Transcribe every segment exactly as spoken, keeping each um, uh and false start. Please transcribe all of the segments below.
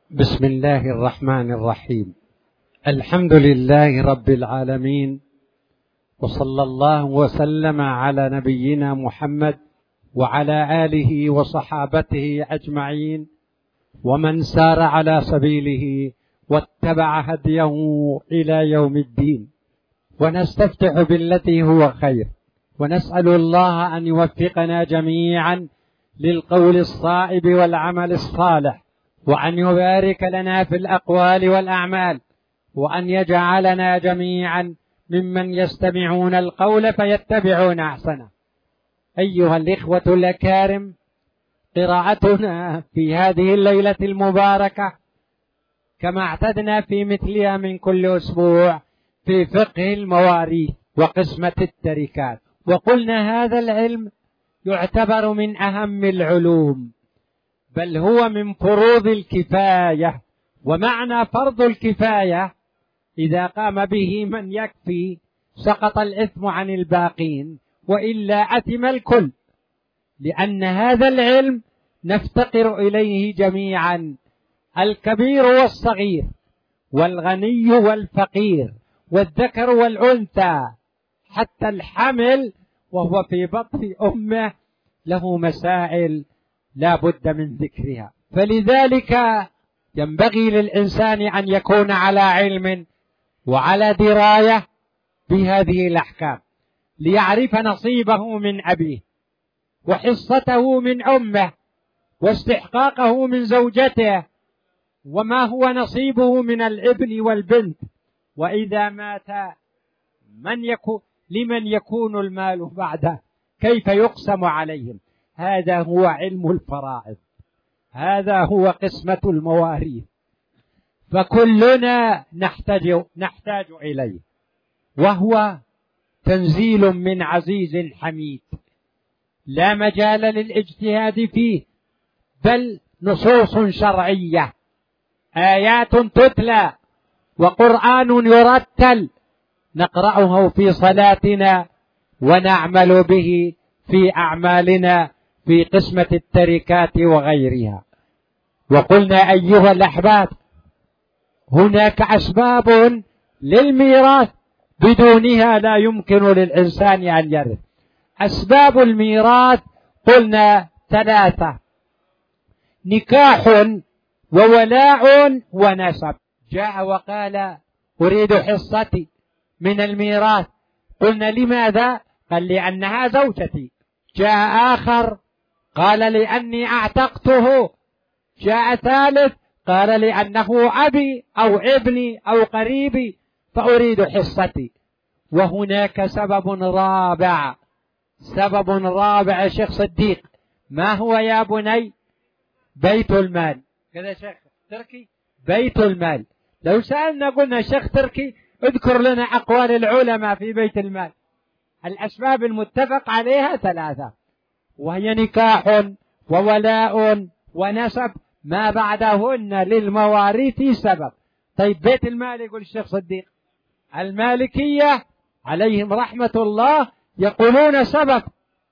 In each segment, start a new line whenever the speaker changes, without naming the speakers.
بسم الله الرحمن الرحيم. الحمد لله رب العالمين، وصلى الله وسلم على نبينا محمد وعلى آله وصحابته أجمعين، ومن سار على سبيله واتبع هديه إلى يوم الدين. ونستفتح بالتي هو خير، ونسأل الله أن يوفقنا جميعا للقول الصائب والعمل الصالح، وأن يبارك لنا في الأقوال والأعمال، وأن يجعلنا جميعا ممن يستمعون القول فيتبعون أحسنه. أيها الإخوة الأكارم، قراءتنا في هذه الليلة المباركة كما اعتدنا في مثلها من كل أسبوع في فقه المواريث وقسمة التركات. وقلنا هذا العلم يعتبر من أهم العلوم، بل هو من فروض الكفاية. ومعنى فرض الكفاية إذا قام به من يكفي سقط الإثم عن الباقين، وإلا أثم الكل، لأن هذا العلم نفتقر إليه جميعا، الكبير والصغير، والغني والفقير، والذكر والأنثى، حتى الحمل وهو في بطن أمه له مسائل لا بد من ذكرها. فلذلك ينبغي للإنسان أن يكون على علم وعلى دراية بهذه الأحكام، ليعرف نصيبه من أبيه، وحصته من أمه، واستحقاقه من زوجته، وما هو نصيبه من الابن والبنت، وإذا مات من يكون لمن يكون المال بعده، كيف يقسم عليهم. هذا هو علم الفرائض، هذا هو قسمة المواريث، فكلنا نحتاج نحتاج إليه، وهو تنزيل من عزيز حميد لا مجال للاجتهاد فيه، بل نصوص شرعية، آيات تتلى وقرآن يرتل نقرأه في صلاتنا ونعمل به في أعمالنا في قسمة التركات وغيرها. وقلنا أيها الأحباب، هناك أسباب للميراث بدونها لا يمكن للإنسان أن يرث. أسباب الميراث قلنا ثلاثة: نكاح وولاء ونسب. جاء وقال أريد حصتي من الميراث، قلنا لماذا؟ قال لأنها زوجتي. جاء آخر قال لأني أعتقته. جاء ثالث قال لأنه أبي أو ابني أو قريبي فأريد حصتي. وهناك سبب رابع، سبب رابع يا شيخ صديق، ما هو يا بني؟ بيت المال. كذا شيخ تركي، بيت المال. لو سألنا قلنا شيخ تركي اذكر لنا أقوال العلماء في بيت المال. الأسباب المتفق عليها ثلاثة، وهي نكاح وولاء ونسب، ما بعدهن للمواريث سبب. طيب بيت المال، يقول الشيخ صديق، المالكية عليهم رحمة الله يقولون سبب،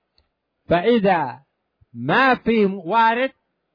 فإذا ما في وارث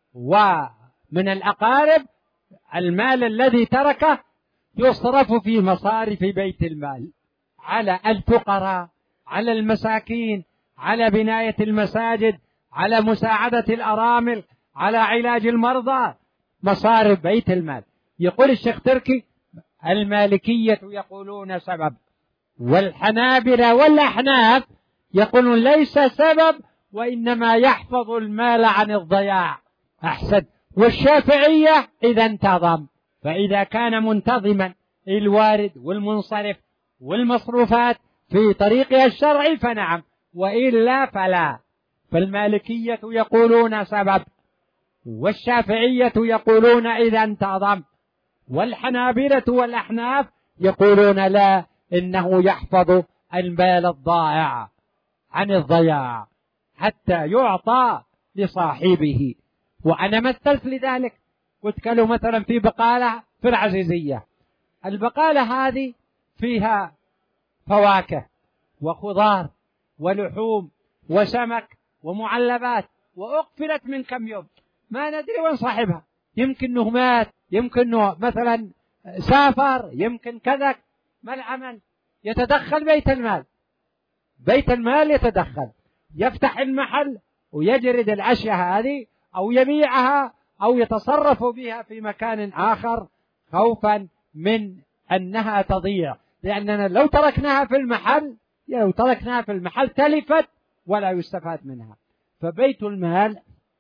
ومن الأقارب المال الذي تركه يصرف في مصارف بيت المال على الفقراء، على المساكين، على بناية المساجد، على مساعدة الأرامل، على علاج المرضى، مصارف بيت المال. يقول الشيخ تركي المالكية يقولون سبب، والحنابلة والأحناف يقولون ليس سبب وإنما يحفظ المال عن الضياع. أحسن. والشافعية إذا انتظم، فإذا كان منتظما الوارد والمنصرف والمصروفات في طريقها الشرعي فنعم، وإلا فلا. فالمالكية يقولون سبب، والشافعية يقولون إذا انتظم، والحنابلة والأحناف يقولون لا، إنه يحفظ المال الضائع عن الضياع حتى يعطى لصاحبه. وأنا مثلت لذلك، قلت له مثلا في بقالة في العزيزية، البقالة هذه فيها فواكه وخضار ولحوم وسمك ومعلبات، وأقفلت من كم يوم، ما ندري وين صاحبها، يمكن أنه مات، يمكن مثلا سافر، يمكن كذا، ما العمل؟ يتدخل بيت المال، بيت المال يتدخل، يفتح المحل ويجرد الأشياء هذه أو يبيعها أو يتصرف بها في مكان آخر خوفا من أنها تضيع، لأننا لو تركناها في المحل لو تركناها في المحل تلفت ولا يستفاد منها. فبيت المال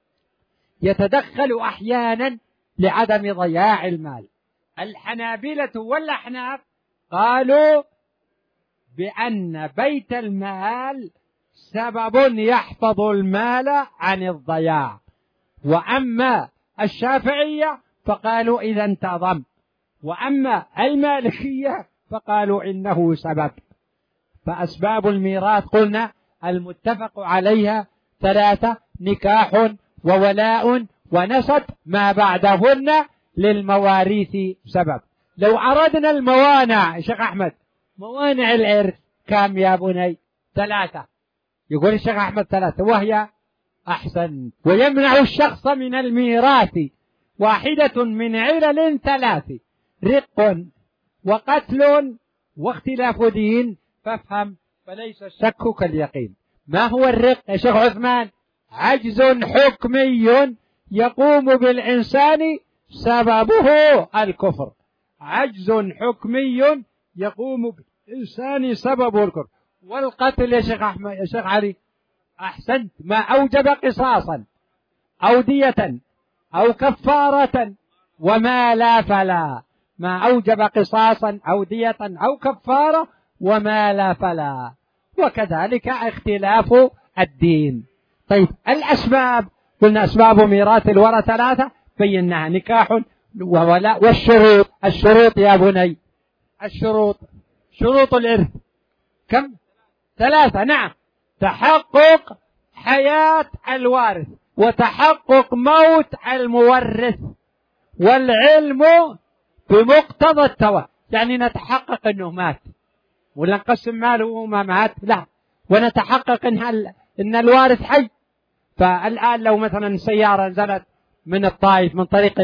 يتدخل أحيانا لعدم ضياع المال. الحنابلة والأحناف قالوا بأن بيت المال سبب يحفظ المال عن الضياع، وأما الشافعية فقالوا إذا انتظم، وأما المالكية فقالوا إنه سبب. فأسباب الميراث قلنا المتفق عليها ثلاثة: نكاح وولاء ونسب، ما بعدهن للمواريث سبب. لو عرضنا الموانع شيخ أحمد، موانع الإرث كم يا بني؟ ثلاثة. يقول الشيخ أحمد ثلاثة، وهي أحسن. ويمنع الشخص من الميراث واحدة من علل ثلاث: رق وقتل واختلاف دين. فافهم فليس الشك كاليقين. ما هو الرق يا شيخ عثمان؟ عجز حكمي يقوم بالإنسان سببه الكفر. عجز حكمي يقوم بالإنسان سببه الكفر. والقتل يا شيخ أحمد يا شيخ علي أحسنت، ما أوجب قصاصا أو دية أو كفارة، وما لا فلا. ما أوجب قصاصا أو دية أو كفارة وما لا فلا. وكذلك اختلاف الدين. طيب الأسباب، قلنا أسباب ميراث الورثة ثلاثة بيناها: نكاح وولاء. والشروط، الشروط يا بني، الشروط، شروط الإرث كم؟ ثلاثة. نعم: تحقق حياة الوارث، وتحقق موت المورث، والعلم بمقتضى التوارث. يعني نتحقق أنه مات، ولا نقسم ماله وما مات، لا، ونتحقق إن, إن الوارث حي. فالآن لو مثلا سيارة نزلت من الطائف من طريق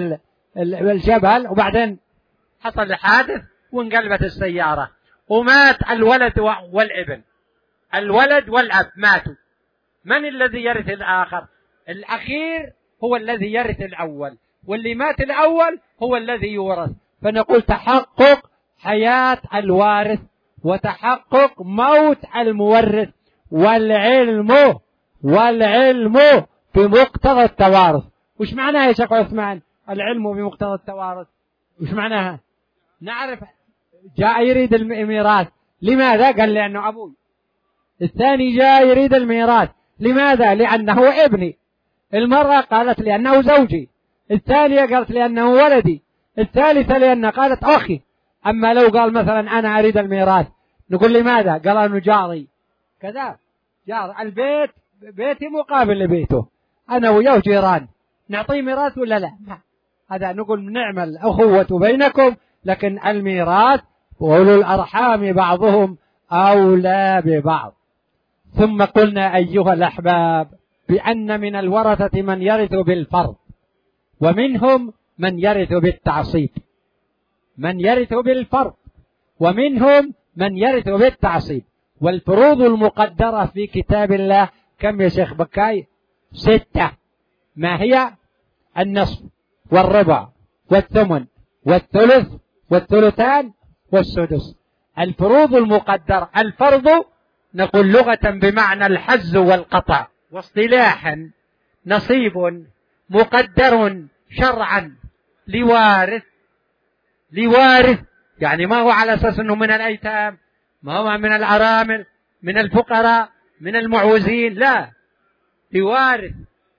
الجبل، وبعدين حصل حادث وانقلبت السيارة ومات الولد والابن، الولد والأب ماتوا، من الذي يرث الآخر؟ الأخير هو الذي يرث الأول، واللي مات الأول هو الذي يورث. فنقول تحقق حياة الوارث وتحقق موت المورث، والعلم والعلم بمقتضى التوارث. وش معناها يا شيخ عثمان العلم بمقتضى التوارث؟ وش معناها؟ نعرف جاء يريد الميراث، لماذا؟ قال لأنه أبوي. الثاني جاء يريد الميراث، لماذا؟ لأنه ابني. المرأة قالت لأنه زوجي. الثانية قالت لأنه ولدي. الثالثة لأن قالت أخي. أما لو قال مثلا أنا أريد الميراث، نقول لماذا؟ قال أنه جاري. كذا جار البيت بيتي مقابل لبيته، أنا وياه جيران، نعطيه ميراث ولا لا؟ هذا نقول نعمل أخوة بينكم، لكن الميراث وأولو الأرحام بعضهم أولى ببعض. ثم قلنا أيها الأحباب بأن من الورثة من يرث بالفرض، ومنهم من يرث بالتعصيب. من يرث بالفرض ومنهم من يرث بالتعصيب. والفروض المقدرة في كتاب الله كم يا شيخ بكاي؟ ستة. ما هي؟ النصف والربع والثمن والثلث والثلثان والسدس. الفروض المقدرة. الفرض نقول لغة بمعنى الحز والقطع، واصطلاحا نصيب مقدر شرعا لوارث. لوارث يعني ما هو على أساس أنه من الأيتام، ما هو من الأرامل، من الفقراء، من المعوزين، لا، لوارث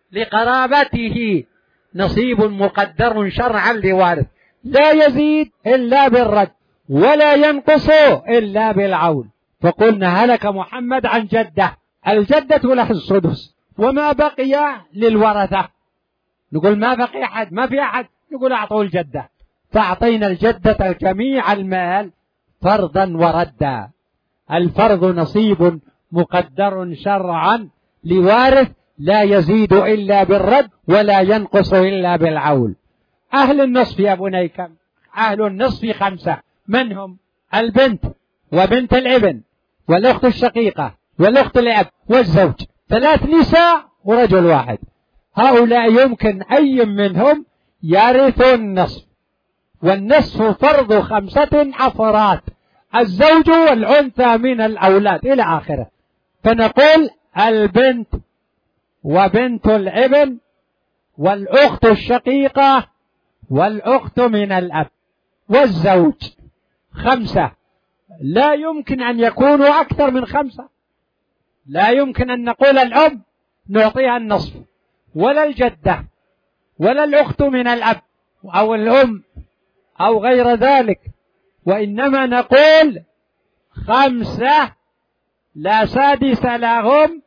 لقرابته نصيب مقدر شرعا لوارث، لا يزيد إلا بالرد ولا ينقص إلا بالعول. فقلنا هلك محمد عن جدة، الجدة له السدس، وما بقي للورثة. نقول ما بقي أحد، ما في أحد، نقول أعطوا الجدة. فأعطينا الجدة جميع المال فرضا وردا. الفرض نصيب مقدر شرعا لوارث لا يزيد إلا بالرد ولا ينقص إلا بالعول. أهل النصف يا بني كم؟ أهل النصف خمسة. من هم؟ البنت وبنت الابن والأخت الشقيقة والأخت الأب والزوج، ثلاث نساء ورجل واحد. هؤلاء يمكن أي منهم يرث النصف، والنصف فرض خمسة أفراد، الزوج والأنثى من الأولاد إلى آخره. فنقول البنت وبنت الابن والأخت الشقيقة والأخت من الأب والزوج، خمسة. لا يمكن أن يكونوا أكثر من خمسة. لا يمكن أن نقول الأم نعطيها النصف، ولا الجدة، ولا الأخت من الأب أو الأم أو غير ذلك، وإنما نقول خمسة لا سادس لهم: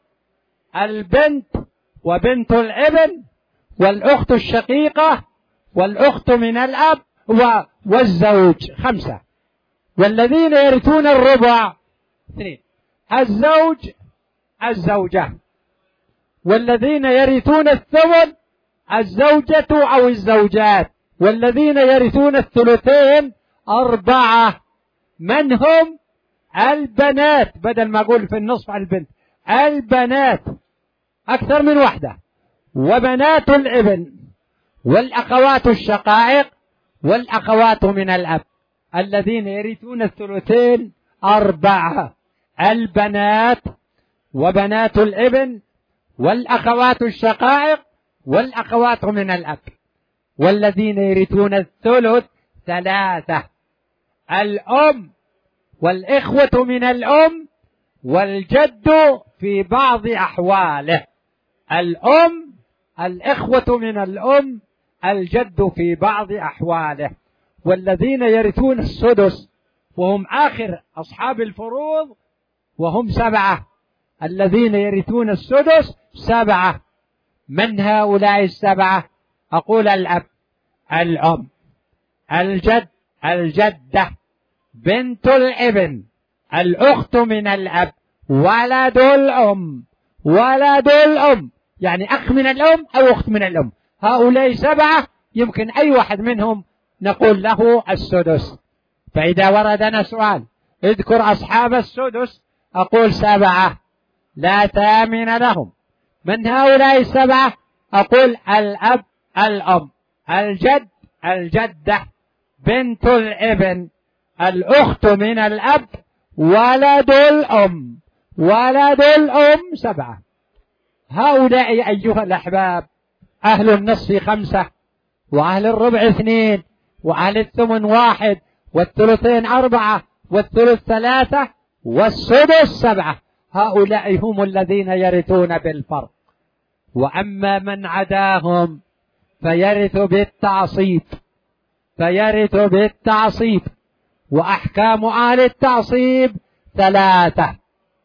البنت وبنت الابن والأخت الشقيقة والأخت من الأب والزوج، خمسة. والذين يرثون الربع اثنين: الزوج الزوجة. والذين يرثون الثمن: الزوجة أو الزوجات. والذين يرثون الثلثين أربعة. من هم؟ البنات، بدل ما أقول في النصف على البنت، البنات أكثر من واحدة، وبنات الابن والأخوات الشقائق والأخوات من الأب. الذين يرثون الثلثين أربعة: البنات وبنات الابن والأخوات الشقائق والأخوات من الأب. والذين يرثون الثلث ثلاثة: الأم والإخوة من الأم والجد في بعض أحواله. الأم، الإخوة من الأم، الجد في بعض أحواله. والذين يرثون السدس وهم آخر أصحاب الفروض وهم سبعة. الذين يرثون السدس سبعة. من هؤلاء السبعة؟ أقول الأب، الأم، الجد، الجدة، بنت الابن، الأخت من الأب، ولد الأم. ولد الأم يعني أخ من الأم أو أخت من الأم. هؤلاء سبعة، يمكن أي واحد منهم نقول له السدس. فإذا وردنا سؤال اذكر أصحاب السدس، أقول سبعة لا ثامن لهم. من هؤلاء السبعة؟ أقول الأب، الأم، الجد، الجدة، بنت الابن، الأخت من الأب، ولد الأم. ولد الأم سبعة. هؤلاء أيها الأحباب أهل النصف خمسة، وأهل الربع اثنين، وأهل الثمن واحد، والثلثين أربعة، والثلث ثلاثة، والسدس سبعة. هؤلاء هم الذين يرثون بالفرق. وأما من عداهم فيرث بالتعصيب، فيرث بالتعصيب. وأحكام أهل التعصيب ثلاثة،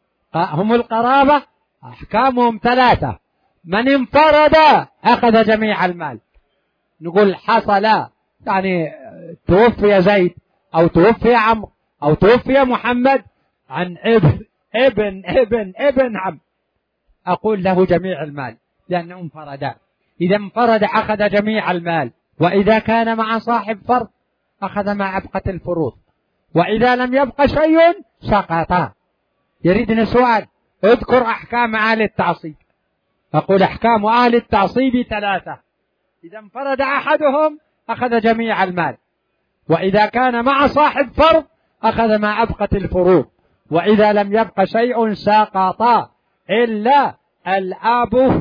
هم القرابة أحكامهم ثلاثة. من انفرد أخذ جميع المال. نقول حصل يعني توفي زيد أو توفي عمرو أو توفي محمد عن ابن ابن ابن ابن عم، أقول له جميع المال لأنه انفرد. إذا انفرد أخذ جميع المال. وإذا كان مع صاحب فرض أخذ مع أبقة الفروض. وإذا لم يبق شيء سقط. يريدنا سؤال اذكر أحكام أهل التعصيب. أقول أحكام أهل التعصيب ثلاثة: إذا انفرد أحدهم أخذ جميع المال. وإذا كان مع صاحب فرض أخذ مع أبقة الفروض. وإذا لم يبق شيء سقط إلا الأب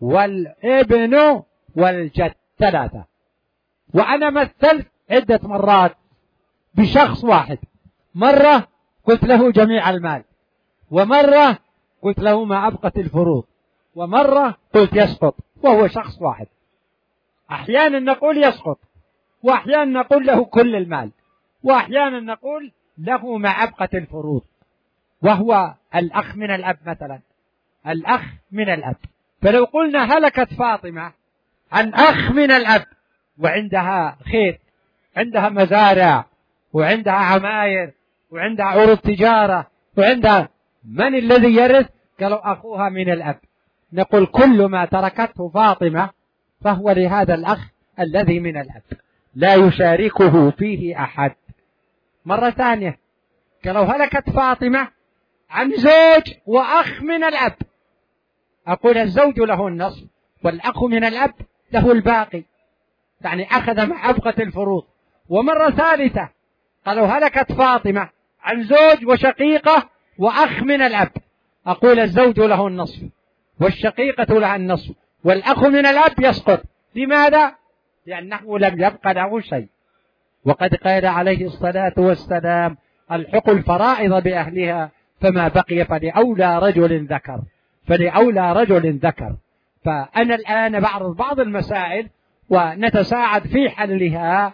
والابن والجد، ثلاثة. وأنا مثلت عدة مرات بشخص واحد، مرة قلت له جميع المال، ومرة قلت له ما أبقت الفروض، ومرة قلت يسقط، وهو شخص واحد. أحيانا نقول يسقط، وأحيانا نقول له كل المال، وأحيانا نقول له ما أبقت الفروض. وهو الأخ من الأب مثلا، الأخ من الأب. فلو قلنا هلكت فاطمة عن أخ من الأب وعندها خير، عندها مزارع وعندها عماير وعندها عروض تجارة وعندها، من الذي يرث؟ قالوا أخوها من الأب. نقول كل ما تركته فاطمة فهو لهذا الأخ الذي من الأب لا يشاركه فيه أحد. مرة ثانية، لو هلكت فاطمة عن زوج وأخ من الأب، أقول الزوج له النصف والأخ من الأب له الباقي، يعني أخذ مع أبقة الفروض. ومرة ثالثة، قالوا هلكت فاطمة عن زوج وشقيقة وأخ من الأب، أقول الزوج له النصف والشقيقة لها النصف والأخ من الأب يسقط. لماذا؟ لأنه لم يبق له شيء، وقد قال عليه الصلاة والسلام الحق الفرائض بأهلها فما بقي فلأولى رجل ذكر، فلأولى رجل ذكر. فأنا الآن بعرض بعض المسائل ونتساعد في حلها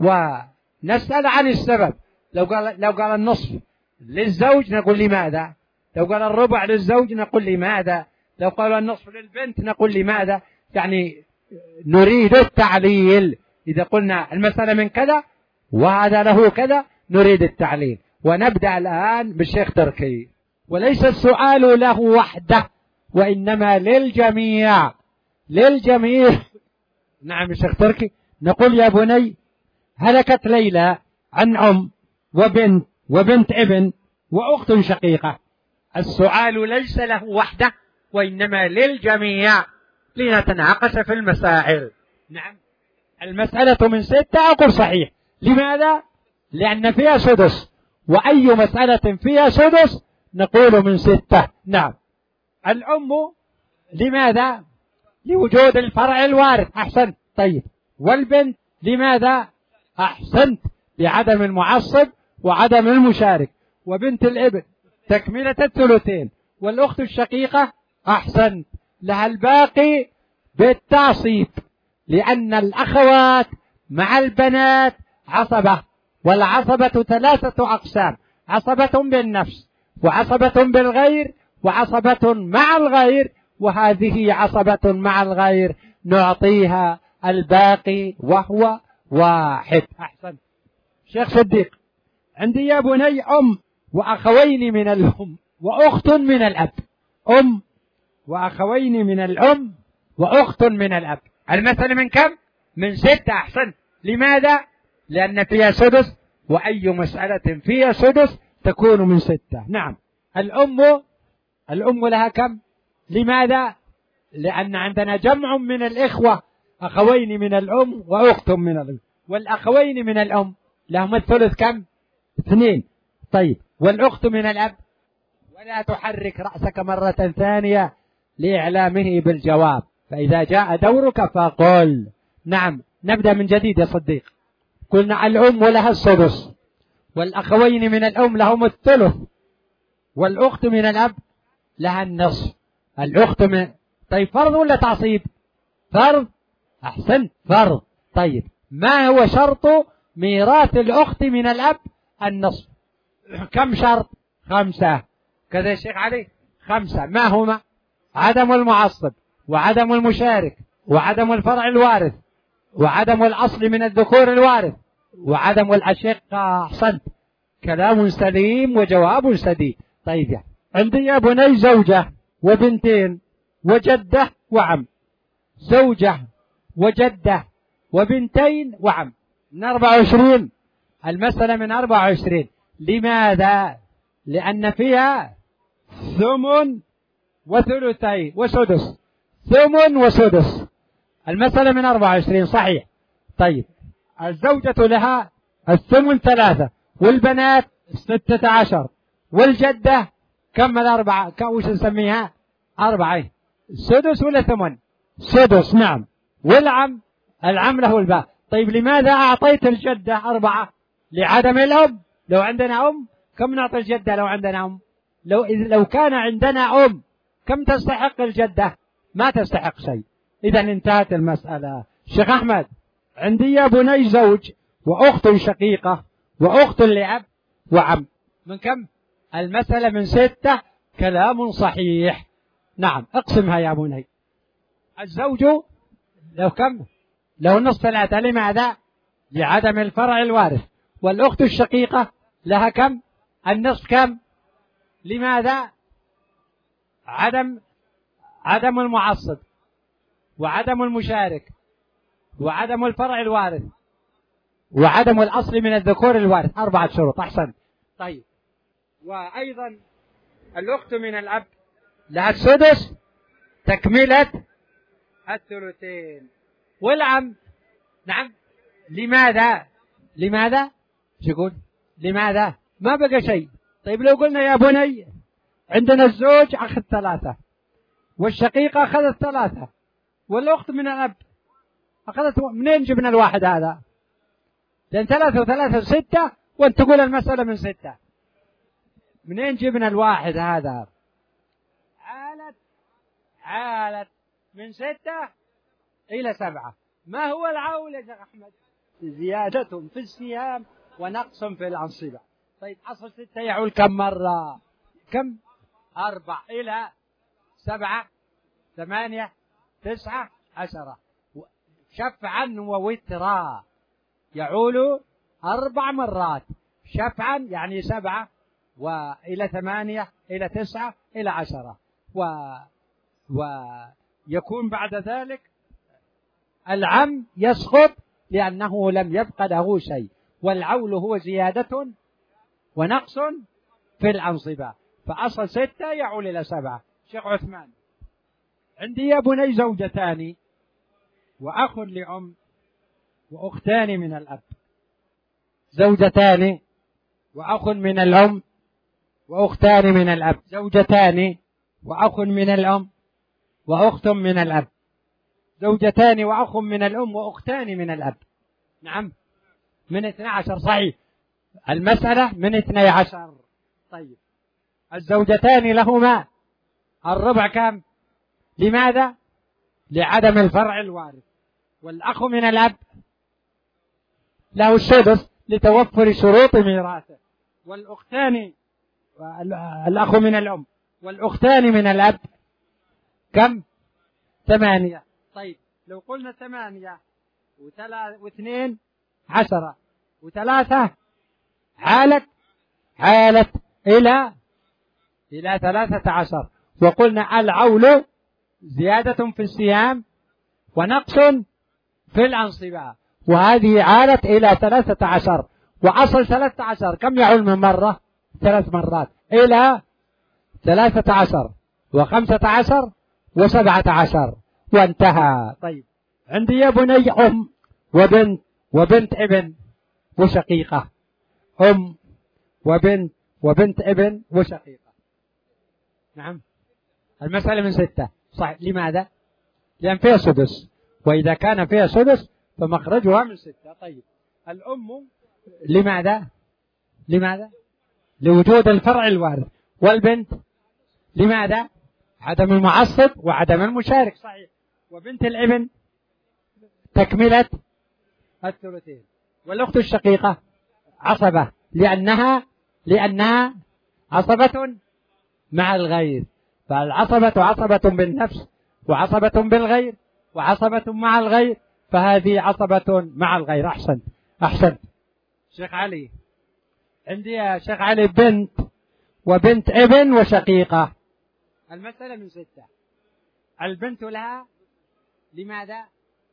ونسأل عن السبب. لو قال, لو قال النصف للزوج نقول لماذا؟ لو قال الربع للزوج نقول لماذا؟ لو قال النصف للبنت نقول لماذا؟ يعني نريد التعليل. إذا قلنا المسألة من كذا وهذا له كذا نريد التعليل. ونبدأ الآن بالشيخ تركي. وليس السؤال له وحده وإنما للجميع، للجميع. نعم الشيخ تركي. نقول يا بني هلكت ليلى عن أم وبنت وبنت ابن وأخت شقيقة، السؤال ليس له وحده وإنما للجميع لنتناقش في المسائل. نعم المسألة من ستة أقول صحيح. لماذا؟ لأن فيها سدس، وأي مسألة فيها سدس نقول من ستة. نعم الأم لماذا؟ لوجود الفرع الوارث. أحسنت. طيب والبنت لماذا؟ أحسنت، لعدم المعصب وعدم المشارك. وبنت الابن تكملة الثلثين. والأخت الشقيقة أحسنت، لها الباقي بالتعصيب، لأن الأخوات مع البنات عصبة، والعصبة ثلاثة أقسام: عصبة بالنفس وعصبة بالغير وعصبة مع الغير، وهذه عصبة مع الغير نعطيها الباقي وهو واحد. أحسن شيخ صديق. عندي يا بني أم وأخوين من الأم وأخت من الأب، أم وأخوين من الأم وأخت من الأب، المثل من كم؟ من ستة. أحسن. لماذا؟ لأن فيها سدس، وأي مسألة فيها سدس تكون من ستة. نعم الأم، الأم لها كم؟ لماذا؟ لأن عندنا جمع من الإخوة، أخوين من الأم وأخت من الأم، والأخوين من الأم لهم الثلث كم؟ اثنين. طيب والأخت من الأب؟ ولا تحرك رأسك مرة ثانية لإعلامه بالجواب، فإذا جاء دورك فقل. نعم نبدأ من جديد يا صديق. قلنا الأم لها السدس، والأخوين من الأم لهم الثلث، والأخت من الأب لها النصف. الأخت من طيب فرض ولا تعصيب؟ فرض. أحسنت فرض. طيب ما هو شرط ميراث الأخت من الأب؟ النصف. كم شرط؟ خمسة. كذا يا شيخ علي؟ خمسة. ما هما؟ عدم المعصب، وعدم المشارك، وعدم الفرع الوارث، وعدم الأصل من الذكور الوارث، وعدم الأشقة. أحسنت، كلام سليم وجواب سديد. طيب يعني عندي يا بني زوجة وبنتين وجدة وعم، زوجة وجدة وبنتين وعم، من أربعة وعشرين. المسألة من أربعة وعشرين. لماذا؟ لأن فيها ثمن وثلثي وسدس، ثمن وسدس. المسألة من أربعة وعشرين صحيح. طيب الزوجة لها الثمن ثلاثة، والبنات ستة عشر، والجدة كم؟ الأربعة. كوش نسميها أربعة. سدس ولا ثمن؟ سدس. نعم. والعم، العم له الباء. طيب لماذا أعطيت الجدة أربعة؟ لعدم الأم. لو عندنا أم كم نعطي الجدة؟ لو عندنا أم، لو لو كان عندنا أم كم تستحق الجدة؟ ما تستحق شيء. إذا انتهت المسألة. شيخ أحمد عندي يا بني زوج وأخت شقيقة وأخت لأب وعم، من كم؟ المسألة من ستة. كلام صحيح. نعم اقسمها يا بني. الزوج لو كم؟ لو نصف ثلاثة. لماذا؟ لعدم الفرع الوارث. والأخت الشقيقة لها كم؟ النصف. كم؟ لماذا؟ عدم عدم المعصب، وعدم المشارك، وعدم الفرع الوارث وعدم الأصل من الذكور الوارث، أربعة شروط. أحسن. طيب، وأيضا الأخت من الأب لها السدس تكملة الثلثين، والعم نعم. لماذا لماذا شو يقول؟ لماذا ما بقى شيء؟ طيب لو قلنا يا بني عندنا الزوج أخذ ثلاثة، والشقيقة أخذت ثلاثة، والأخت من الأب أخذت، منين جبنا الواحد هذا؟ لأن ثلاثة وثلاثة ستة، وأنت تقول المسألة من ستة، منين جبنا الواحد هذا؟ عالت عالت من ستة إلى سبعة. ما هو العول يا شيخ أحمد؟ زيادة في السهام ونقص في الأنصبة. طيب أصل ستة يعول كم مرة؟ كم؟ أربع إلى سبعة ثمانية تسعة عشرة. شفعا ووترا يعول أربع مرات، شفعا يعني سبعة وإلى ثمانية إلى تسعة إلى عشرة، و... ويكون بعد ذلك العم يسقط لأنه لم يبق له شيء، والعول هو زيادة ونقص في الأنصبة، فأصل ستة يعول إلى سبعة. شيخ عثمان، عندي يا بني زوجتان وأخ لأم وأختان من الأب. زوجتان وأخ من الأم وأختان من الأب. زوجتان وأخ من الأم وأخت من الأب. زوجتان وأخ من الأم وأختان من الأب. نعم، من اثنى عشر. صحيح، المسألة من اثني عشر. طيب، الزوجتان لهما الربع كم؟ لماذا؟ لعدم الفرع الوارث. والأخ من الأب له السدس لتوفر شروط ميراثه. والأختان، الأخ من الأم والأختان من الأب كم؟ ثمانية. طيب، لو قلنا ثمانية وثلاث واثنين عشرة وثلاثة عالت عالت إلى إلى ثلاثة عشر، وقلنا العول زيادة في السهام ونقص في الأنصبة، وهذه عالت إلى ثلاثة عشر، وأصل ثلاثة عشر كم يعول من مرة؟ ثلاث مرات إلى ثلاثة عشر وخمسة عشر وسبعة عشر وانتهى. طيب، عندي يا بني أم وبنت وبنت ابن وشقيقة. أم وبنت وبنت ابن وشقيقة. نعم، المسألة من ستة. صحيح. لماذا؟ لأن فيها سدس، وإذا كان فيها سدس فمخرجها من ستة. طيب، الأم لماذا؟ لماذا؟ لوجود الفرع الوارث. والبنت لماذا؟ عدم المعصب وعدم المشارك. صحيح. وبنت الابن تكملة الثلثين. والأخت الشقيقة عصبة، لأنها لأنها عصبة مع الغير، فالعصبة عصبة بالنفس وعصبة بالغير وعصبة مع الغير، فهذه عصبة مع الغير. أحسن أحسن. شيخ علي، عندي يا شيخ علي بنت وبنت ابن وشقيقة. المسألة من ستة. البنت لها لماذا؟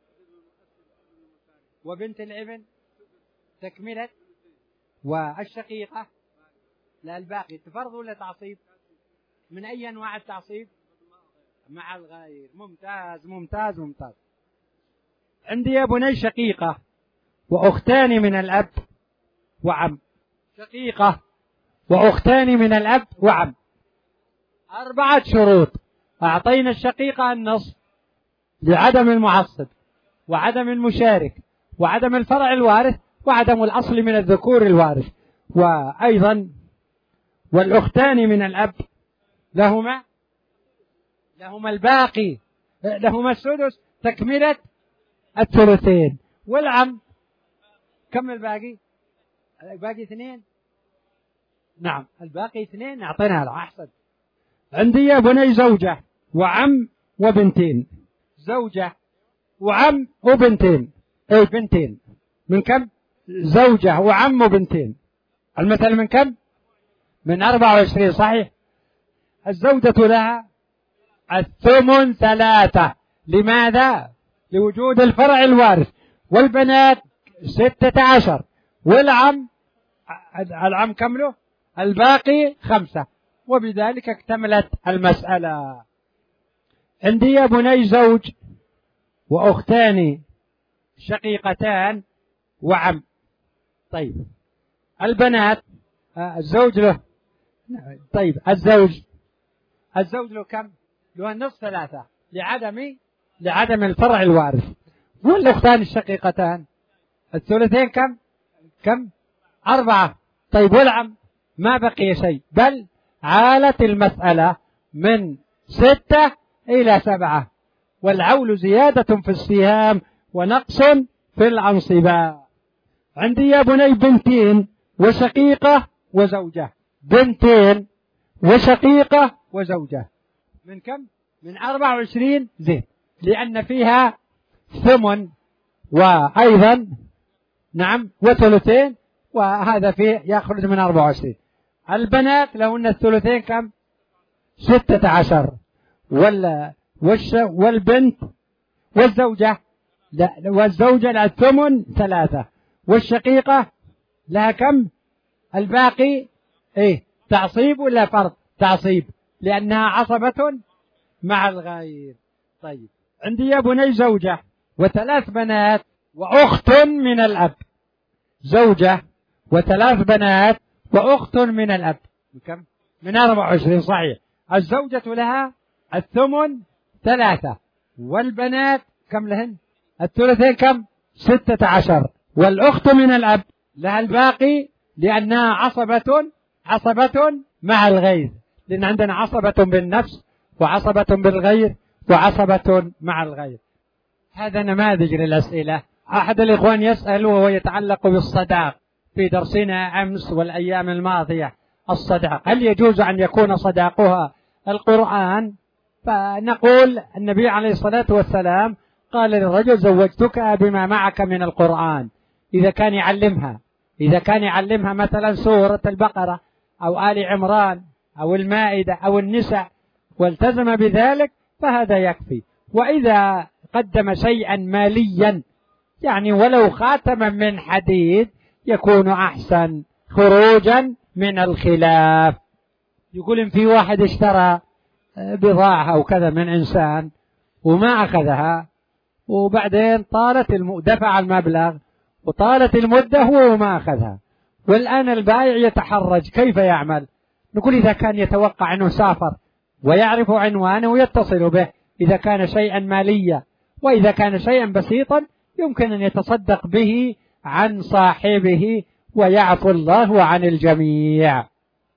وبنت الابن تكملة، والشقيقة لا الباقي. تفرض ولا تعصيب؟ من أي أنواع التعصيب؟ مع الغير. ممتاز ممتاز ممتاز. عندي يا بني شقيقة وأختان من الأب وعم. شقيقة وأختان من الأب وعم، أربعة شروط. أعطينا الشقيقة النصف لعدم المعصب وعدم المشارك وعدم الفرع الوارث وعدم الأصل من الذكور الوارث. وأيضا والأختان من الأب لهما لهما الباقي، لهما السدس تكملة الثلثين. والعم كم الباقي؟ الباقي اثنين. نعم، الباقي اثنين أعطينا له. أحسن. عندي يا بني زوجة وعم وبنتين. زوجة وعم وبنتين. اي بنتين من كم؟ زوجة وعم وبنتين. المثل من كم؟ من أربعة وعشرين. صحيح. الزوجة لها الثمن ثلاثة. لماذا؟ لوجود الفرع الوارث. والبنات ستة عشر، والعم العم كمله الباقي خمسة، وبذلك اكتملت المسألة. عندي يا بني زوج وأختان شقيقتان وعم. طيب البنات الزوج له، طيب الزوج الزوج له كم؟ له النصف ثلاثة لعدم لعدم الفرع الوارث. والأختان الشقيقتان الثلثين كم؟ كم؟ أربعة. طيب والعم ما بقي شيء، بل عالت المسألة من ستة إلى سبعة، والعول زيادة في السهام ونقص في الأنصبة. عندي يا بني بنتين وشقيقة وزوجة، بنتين وشقيقة وزوجة، من كم؟ من أربعة وعشرين زين، لأن فيها ثمن وأيضا نعم وثلثين، وهذا فيه يخرج من أربعة وعشرين. البنات لهن الثلثين كم؟ ستة عشر. وال والش والبنت والزوجة لا والزوجة لها الثمن ثلاثة، والشقيقة لها كم؟ الباقي ايه تعصيب ولا فرض؟ تعصيب، لأنها عصبة مع الغير. طيب عندي يا بني زوجة وثلاث بنات وأخت من الأب، زوجة وثلاث بنات وأخت من الأب، كم؟ من أربعة وعشرين صحيح. الزوجة لها الثمن ثلاثة، والبنات كم لهن؟ الثلثين كم؟ ستة عشر، والأخت من الأب لها الباقي لأنها عصبة عصبة مع الغير، لأن عندنا عصبة بالنفس وعصبة بالغير وعصبة مع الغير. هذا نماذج للأسئلة. أحد الإخوان يسأل وهو يتعلق بالصداق في درسنا أمس والأيام الماضية، الصداق هل يجوز أن يكون صداقها القرآن؟ فنقول النبي عليه الصلاة والسلام قال للرجل زوجتك بما معك من القرآن، إذا كان يعلمها إذا كان يعلمها مثلا سورة البقرة أو آل عمران أو المائدة أو النساء والتزم بذلك فهذا يكفي. وإذا قدم شيئا ماليا يعني ولو خاتما من حديد يكون أحسن خروجا من الخلاف. يقول إن في واحد اشترى بضاعة أو كذا من إنسان وما أخذها، وبعدين طالت الم... دفع المبلغ وطالت المدة هو وما أخذها، والآن البائع يتحرج، كيف يعمل؟ نقول إذا كان يتوقع أنه سافر ويعرف عنوانه ويتصل به إذا كان شيئا ماليا، وإذا كان شيئا بسيطا يمكن أن يتصدق به عن صاحبه ويعفو الله عن الجميع.